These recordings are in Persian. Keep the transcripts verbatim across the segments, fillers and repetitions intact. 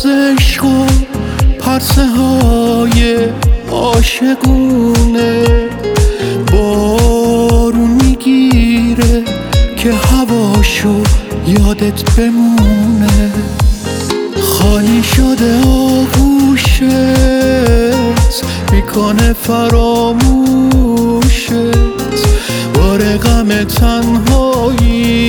از عشق و پرسه های عاشقونه بارون میگیره که هواشو یادت بمونه. خالی شده آغوشت میکنه فراموشت، بار غم تنهایی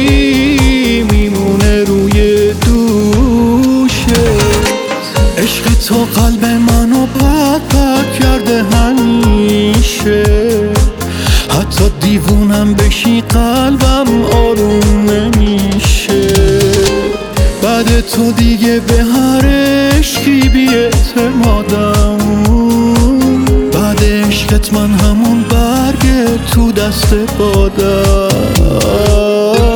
میمونه روی دوشت. عشق تو قلب منو پک پک کرده همیشه، حتی دیوونم بشی قلبم آروم نمیشه. بعد تو دیگه به هر عشقی بی اعتمادم، بعد عشقت من همون برگ تو دست بادم.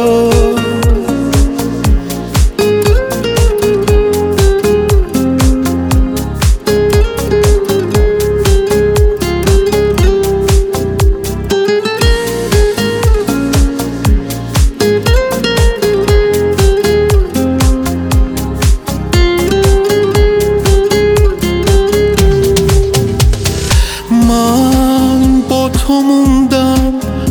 من با تو موندم،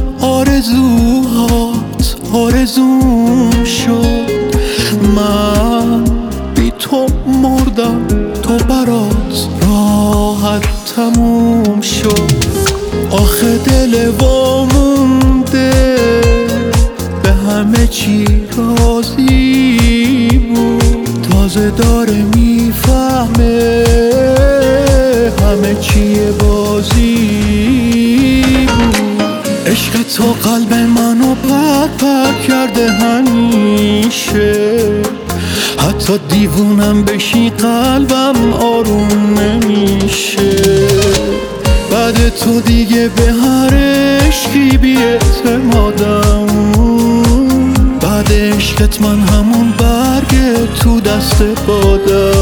آرزوهات آرزوم شد. من بی تو مردم، تو برات راحت تموم شد. آخه دل وامونده به همه چی راضی بود، تازه داره میفهمه همه چیه بازی بود. عشق تو قلب منو پک پک کرده همیشه، حتی دیوونم بشی قلبم آروم نمیشه. بعد تو دیگه به هر عشقی بی اعتمادم، بعد عشقت من همون برگ تو دست بادم.